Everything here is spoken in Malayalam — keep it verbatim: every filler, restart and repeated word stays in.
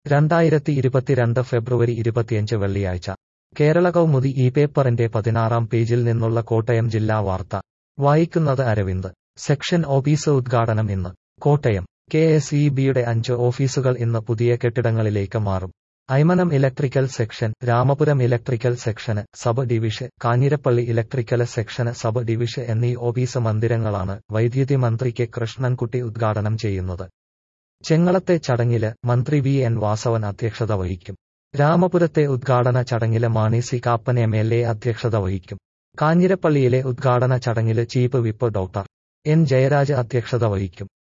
രണ്ടായിരത്തി ഇരുപത്തിരണ്ട് ഫെബ്രുവരി ഇരുപത്തിയഞ്ച് വെള്ളിയാഴ്ച കേരള കൗമുദി ഈ പേപ്പറിന്റെ പതിനാറാം പേജിൽ നിന്നുള്ള കോട്ടയം ജില്ലാ വാർത്ത വായിക്കുന്നത് അരവിന്ദ്. സെക്ഷൻ ഓഫീസ് ഉദ്ഘാടനം ഇന്ന്. കോട്ടയം. കെ എസ് ഇ ബിയുടെ അഞ്ച് ഓഫീസുകൾ ഇന്ന് പുതിയ കെട്ടിടങ്ങളിലേക്ക് മാറും. Aymanam electrical section, Ramapuram electrical section, sub division, Kanjirappally electrical section, sub division എന്നീ ഓഫീസ് മന്ദിരങ്ങളാണ് വൈദ്യുതി മന്ത്രി കെ കൃഷ്ണൻകുട്ടി ഉദ്ഘാടനം ചെയ്യുന്നത്. ചെങ്ങളത്തെ ചടങ്ങില് മന്ത്രി വി എൻ വാസവൻ അധ്യക്ഷത വഹിക്കും. രാമപുരത്തെ ഉദ്ഘാടന ചടങ്ങില് Mani C Kappan M L A അധ്യക്ഷത വഹിക്കും. കാഞ്ഞിരപ്പള്ളിയിലെ ഉദ്ഘാടന ചടങ്ങില് chief whip doctor N Jayaraj അധ്യക്ഷത വഹിക്കും.